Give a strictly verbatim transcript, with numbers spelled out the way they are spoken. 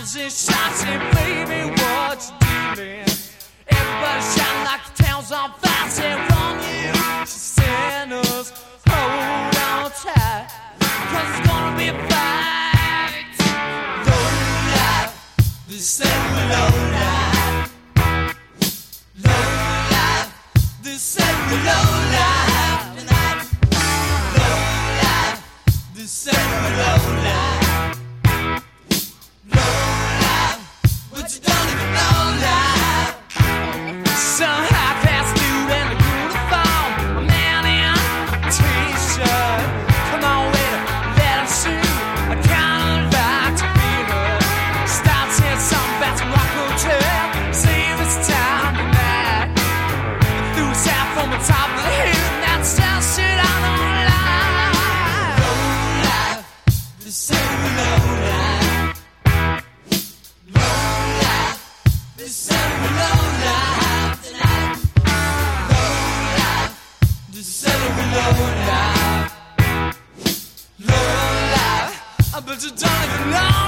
and shots and baby, what you doing? Everybody shouting like the town's on fire. Say, run you, sinners, hold on tight, 'cause it's gonna be a fight. Low life, this ain't low life. Low life, this ain't low life tonight. Low life, this ain't low life. But you don't even know life. Some high fast dude and a good phone, a man in a t-shirt. Come on with it, let him see. I kinda like to be heard. Stop saying something about some rock hotel. See if it's time tonight. I threw us out from the top of the hill, and that's still shit I don't like. Low life, this ain't low life. This ain't low life tonight. Low life. This ain't low life. Low life. I bet you don't even know.